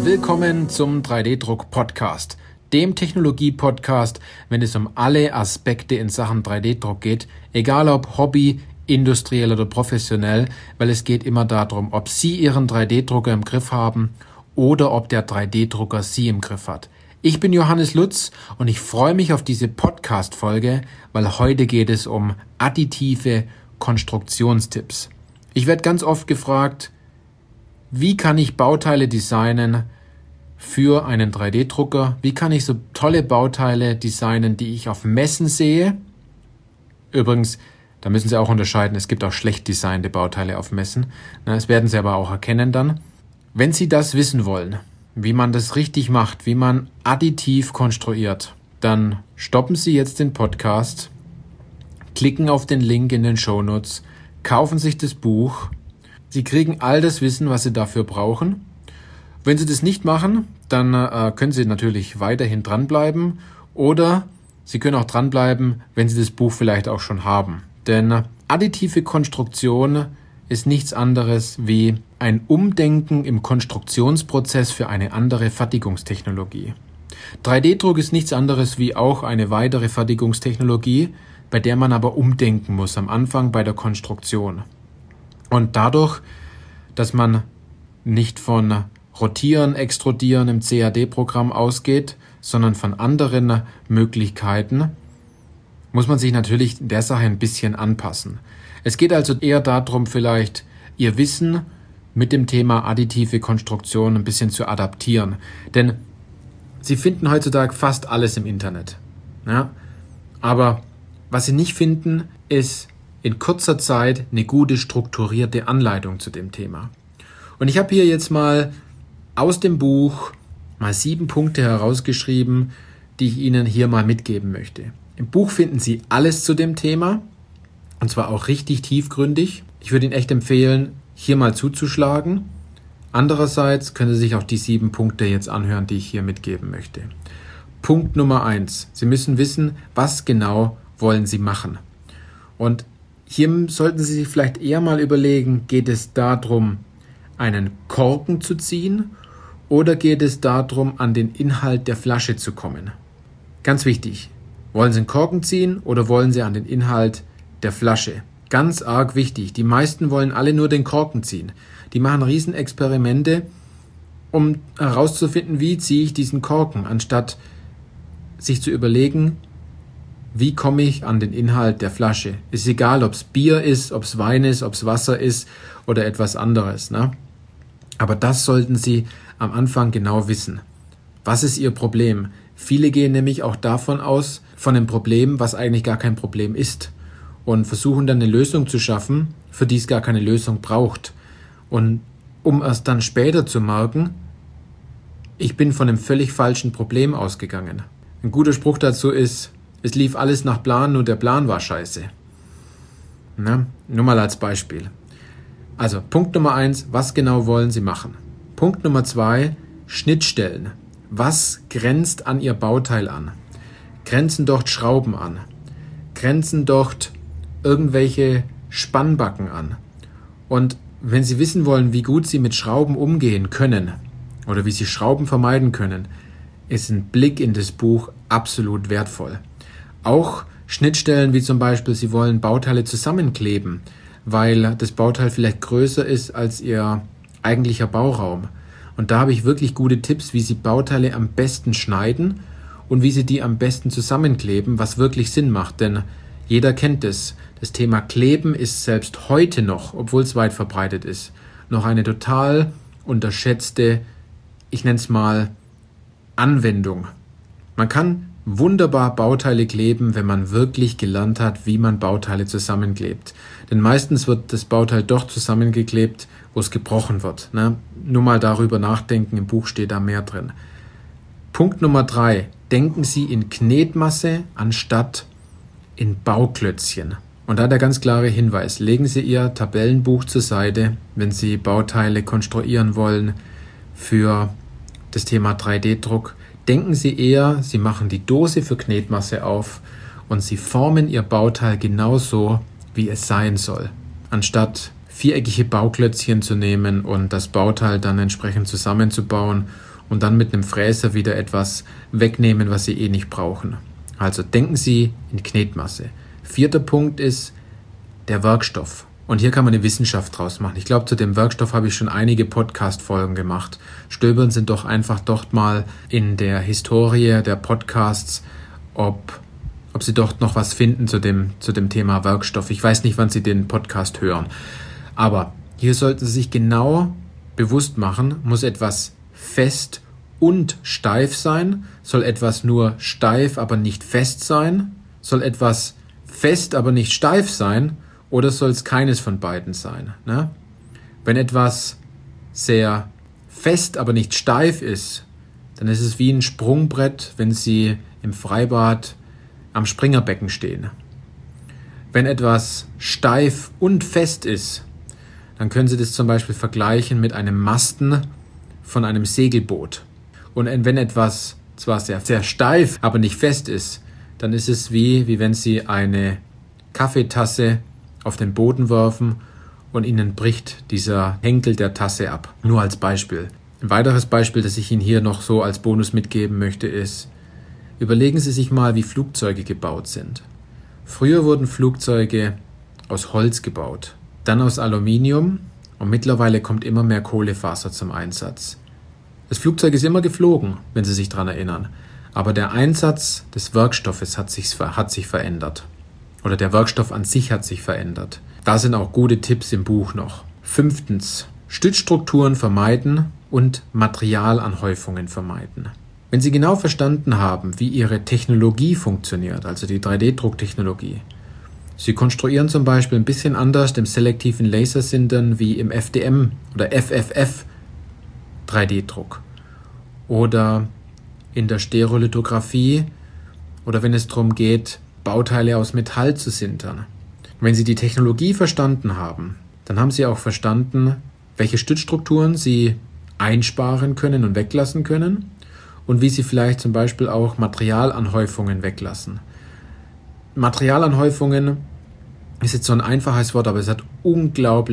Willkommen zum 3D-Druck-Podcast, dem Technologie-Podcast, wenn es um alle Aspekte in Sachen 3D-Druck geht, egal ob Hobby, industriell oder professionell, weil es geht immer darum, ob Sie Ihren 3D-Drucker im Griff haben oder ob der 3D-Drucker Sie im Griff hat. Ich bin Johannes Lutz und ich freue mich auf diese Podcast-Folge, weil heute geht es um additive Konstruktionstipps. Ich werde ganz oft gefragt, wie kann ich Bauteile designen für einen 3D-Drucker? Wie kann ich so tolle Bauteile designen, die ich auf Messen sehe? Übrigens, da müssen Sie auch unterscheiden, es gibt auch schlecht designte Bauteile auf Messen. Das werden Sie aber auch erkennen dann. Wenn Sie das wissen wollen, wie man das richtig macht, wie man additiv konstruiert, dann stoppen Sie jetzt den Podcast, klicken auf den Link in den Shownotes, kaufen sich das Buch. Sie kriegen all das Wissen, was Sie dafür brauchen. Wenn Sie das nicht machen, dann können Sie natürlich weiterhin dranbleiben oder Sie können auch dranbleiben, wenn Sie das Buch vielleicht auch schon haben. Denn additive Konstruktion ist nichts anderes wie ein Umdenken im Konstruktionsprozess für eine andere Fertigungstechnologie. 3D-Druck ist nichts anderes wie auch eine weitere Fertigungstechnologie, bei der man aber umdenken muss am Anfang bei der Konstruktion. Und dadurch, dass man nicht von Rotieren, Extrudieren im CAD-Programm ausgeht, sondern von anderen Möglichkeiten, muss man sich natürlich der Sache ein bisschen anpassen. Es geht also eher darum, vielleicht Ihr Wissen mit dem Thema additive Konstruktion ein bisschen zu adaptieren. Denn Sie finden heutzutage fast alles im Internet. Ja? Aber was Sie nicht finden, ist in kurzer Zeit eine gute strukturierte Anleitung zu dem Thema. Und ich habe hier jetzt mal aus dem Buch mal 7 Punkte herausgeschrieben, die ich Ihnen hier mal mitgeben möchte. Im Buch finden Sie alles zu dem Thema, und zwar auch richtig tiefgründig. Ich würde Ihnen echt empfehlen, hier mal zuzuschlagen. Andererseits können Sie sich auch die 7 Punkte jetzt anhören, die ich hier mitgeben möchte. Punkt Nummer 1. Sie müssen wissen, was genau wollen Sie machen. Und hier sollten Sie sich vielleicht eher mal überlegen, geht es darum, einen Korken zu ziehen oder geht es darum, an den Inhalt der Flasche zu kommen? Ganz wichtig. Wollen Sie einen Korken ziehen oder wollen Sie an den Inhalt der Flasche? Ganz arg wichtig. Die meisten wollen alle nur den Korken ziehen. Die machen Riesenexperimente, um herauszufinden, wie ziehe ich diesen Korken, anstatt sich zu überlegen, wie komme ich an den Inhalt der Flasche? Ist egal, ob es Bier ist, ob es Wein ist, ob es Wasser ist oder etwas anderes. Ne? Aber das sollten Sie am Anfang genau wissen. Was ist Ihr Problem? Viele gehen nämlich auch davon aus, von einem Problem, was eigentlich gar kein Problem ist. Und versuchen dann eine Lösung zu schaffen, für die es gar keine Lösung braucht. Und um erst dann später zu merken, ich bin von einem völlig falschen Problem ausgegangen. Ein guter Spruch dazu ist, es lief alles nach Plan, nur der Plan war scheiße. Na, nur mal als Beispiel. Also Punkt Nummer 1, was genau wollen Sie machen? Punkt Nummer 2, Schnittstellen. Was grenzt an Ihr Bauteil an? Grenzen dort Schrauben an? Grenzen dort irgendwelche Spannbacken an? Und wenn Sie wissen wollen, wie gut Sie mit Schrauben umgehen können oder wie Sie Schrauben vermeiden können, ist ein Blick in das Buch absolut wertvoll. Auch Schnittstellen wie zum Beispiel, Sie wollen Bauteile zusammenkleben, weil das Bauteil vielleicht größer ist als Ihr eigentlicher Bauraum. Und da habe ich wirklich gute Tipps, wie Sie Bauteile am besten schneiden und wie Sie die am besten zusammenkleben, was wirklich Sinn macht. Denn jeder kennt es. Das Thema Kleben ist selbst heute noch, obwohl es weit verbreitet ist, noch eine total unterschätzte, ich nenne es mal, Anwendung. Man kann wunderbar Bauteile kleben, wenn man wirklich gelernt hat, wie man Bauteile zusammenklebt. Denn meistens wird das Bauteil doch zusammengeklebt, wo es gebrochen wird. Ne? Nur mal darüber nachdenken, im Buch steht da mehr drin. Punkt Nummer 3. Denken Sie in Knetmasse anstatt in Bauklötzchen. Und da der ganz klare Hinweis, legen Sie Ihr Tabellenbuch zur Seite, wenn Sie Bauteile konstruieren wollen für das Thema 3D-Druck. Denken Sie eher, Sie machen die Dose für Knetmasse auf und Sie formen Ihr Bauteil genauso, wie es sein soll, anstatt viereckige Bauklötzchen zu nehmen und das Bauteil dann entsprechend zusammenzubauen und dann mit einem Fräser wieder etwas wegnehmen, was Sie nicht brauchen. Also denken Sie in Knetmasse. 4. Punkt ist der Werkstoff. Und hier kann man eine Wissenschaft draus machen. Ich glaube, zu dem Werkstoff habe ich schon einige Podcast-Folgen gemacht. Stöbern Sie doch einfach dort mal in der Historie der Podcasts, ob Sie dort noch was finden zu dem Thema Werkstoff. Ich weiß nicht, wann Sie den Podcast hören. Aber hier sollten Sie sich genau bewusst machen, muss etwas fest und steif sein? Soll etwas nur steif, aber nicht fest sein? Soll etwas fest, aber nicht steif sein? Oder soll es keines von beiden sein? Ne? Wenn etwas sehr fest, aber nicht steif ist, dann ist es wie ein Sprungbrett, wenn Sie im Freibad am Springerbecken stehen. Wenn etwas steif und fest ist, dann können Sie das zum Beispiel vergleichen mit einem Masten von einem Segelboot. Und wenn etwas zwar sehr, sehr steif, aber nicht fest ist, dann ist es wie wenn Sie eine Kaffeetasse auf den Boden werfen und Ihnen bricht dieser Henkel der Tasse ab. Nur als Beispiel. Ein weiteres Beispiel, das ich Ihnen hier noch so als Bonus mitgeben möchte, ist, überlegen Sie sich mal, wie Flugzeuge gebaut sind. Früher wurden Flugzeuge aus Holz gebaut, dann aus Aluminium und mittlerweile kommt immer mehr Kohlefaser zum Einsatz. Das Flugzeug ist immer geflogen, wenn Sie sich daran erinnern, aber der Einsatz des Werkstoffes hat sich verändert. Oder der Werkstoff an sich hat sich verändert. Da sind auch gute Tipps im Buch noch. 5. Stützstrukturen vermeiden und Materialanhäufungen vermeiden. Wenn Sie genau verstanden haben, wie Ihre Technologie funktioniert, also die 3D-Drucktechnologie, Sie konstruieren zum Beispiel ein bisschen anders im selektiven Lasersintern wie im FDM oder FFF 3D-Druck oder in der Stereolithografie oder wenn es darum geht, Bauteile aus Metall zu sintern. Wenn Sie die Technologie verstanden haben, dann haben Sie auch verstanden, welche Stützstrukturen Sie einsparen können und weglassen können und wie Sie vielleicht zum Beispiel auch Materialanhäufungen weglassen. Materialanhäufungen ist jetzt so ein einfaches Wort, aber es hat einen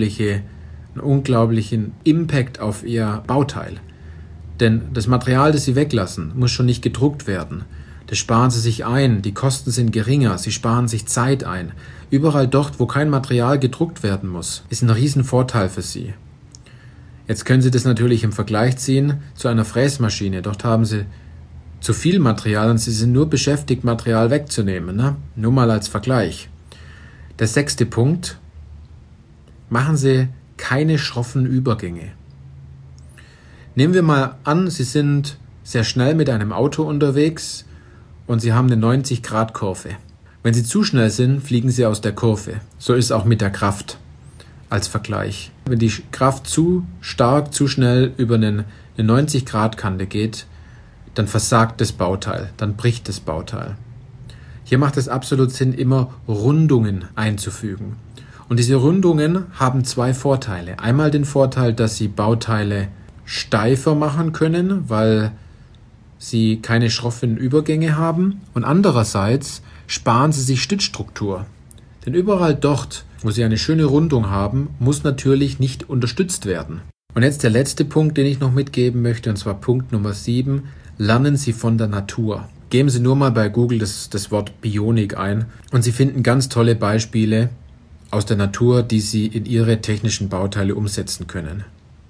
unglaublichen Impact auf Ihr Bauteil. Denn das Material, das Sie weglassen, muss schon nicht gedruckt werden. Das sparen Sie sich ein, die Kosten sind geringer, Sie sparen sich Zeit ein. Überall dort, wo kein Material gedruckt werden muss, ist ein Riesenvorteil für Sie. Jetzt können Sie das natürlich im Vergleich ziehen zu einer Fräsmaschine. Dort haben Sie zu viel Material und Sie sind nur beschäftigt, Material wegzunehmen. Ne? Nur mal als Vergleich. Der 6. Punkt. Machen Sie keine schroffen Übergänge. Nehmen wir mal an, Sie sind sehr schnell mit einem Auto unterwegs und Sie haben eine 90-Grad-Kurve. Wenn Sie zu schnell sind, fliegen Sie aus der Kurve. So ist es auch mit der Kraft als Vergleich. Wenn die Kraft zu stark, zu schnell über eine 90-Grad-Kante geht, dann versagt das Bauteil, dann bricht das Bauteil. Hier macht es absolut Sinn, immer Rundungen einzufügen. Und diese Rundungen haben 2 Vorteile. Einmal den Vorteil, dass Sie Bauteile steifer machen können, weil Sie keine schroffen Übergänge haben. Und andererseits sparen Sie sich Stützstruktur. Denn überall dort, wo Sie eine schöne Rundung haben, muss natürlich nicht unterstützt werden. Und jetzt der letzte Punkt, den ich noch mitgeben möchte, und zwar Punkt Nummer 7. Lernen Sie von der Natur. Geben Sie nur mal bei Google das Wort Bionik ein und Sie finden ganz tolle Beispiele aus der Natur, die Sie in Ihre technischen Bauteile umsetzen können.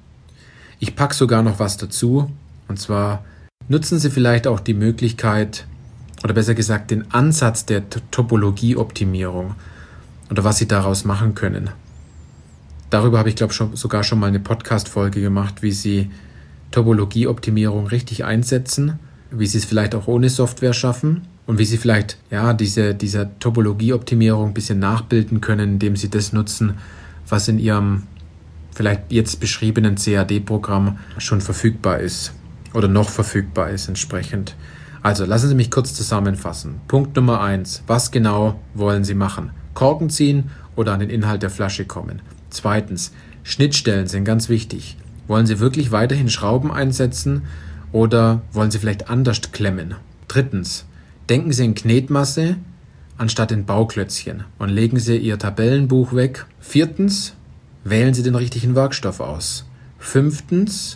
Ich packe sogar noch was dazu, und zwar nutzen Sie vielleicht auch die Möglichkeit, oder besser gesagt den Ansatz der Topologieoptimierung oder was Sie daraus machen können. Darüber habe ich, glaube ich, sogar schon mal eine Podcast-Folge gemacht, wie Sie Topologieoptimierung richtig einsetzen, wie Sie es vielleicht auch ohne Software schaffen und wie Sie vielleicht dieser Topologieoptimierung ein bisschen nachbilden können, indem Sie das nutzen, was in Ihrem vielleicht jetzt beschriebenen CAD-Programm schon verfügbar ist oder noch verfügbar ist entsprechend. Also lassen Sie mich kurz zusammenfassen. Punkt Nummer 1. Was genau wollen Sie machen? Korken ziehen oder an den Inhalt der Flasche kommen? 2. Schnittstellen sind ganz wichtig. Wollen Sie wirklich weiterhin Schrauben einsetzen oder wollen Sie vielleicht anders klemmen? 3. Denken Sie in Knetmasse anstatt in Bauklötzchen und legen Sie Ihr Tabellenbuch weg. 4. Wählen Sie den richtigen Werkstoff aus. 5.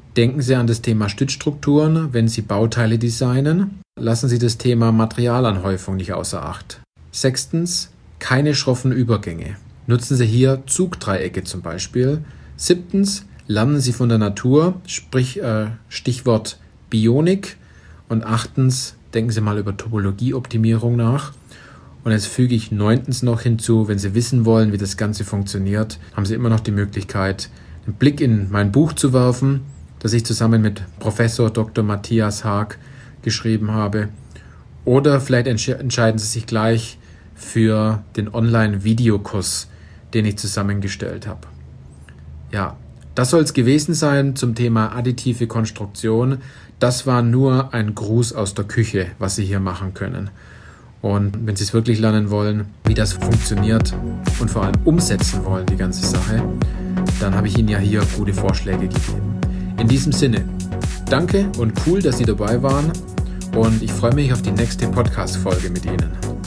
Denken Sie an das Thema Stützstrukturen, wenn Sie Bauteile designen. Lassen Sie das Thema Materialanhäufung nicht außer Acht. 6. Keine schroffen Übergänge. Nutzen Sie hier Zugdreiecke zum Beispiel. 7. Lernen Sie von der Natur, sprich Stichwort Bionik. Und 8. Denken Sie mal über Topologieoptimierung nach. Und jetzt füge ich 9. noch hinzu, wenn Sie wissen wollen, wie das Ganze funktioniert, haben Sie immer noch die Möglichkeit, einen Blick in mein Buch zu werfen, das ich zusammen mit Professor Dr. Matthias Haag geschrieben habe. Oder vielleicht entscheiden Sie sich gleich für den Online-Videokurs, den ich zusammengestellt habe. Ja, das soll es gewesen sein zum Thema additive Konstruktion. Das war nur ein Gruß aus der Küche, was Sie hier machen können. Und wenn Sie es wirklich lernen wollen, wie das funktioniert und vor allem umsetzen wollen, die ganze Sache, dann habe ich Ihnen ja hier gute Vorschläge gegeben. In diesem Sinne, danke und cool, dass Sie dabei waren und ich freue mich auf die nächste Podcast-Folge mit Ihnen.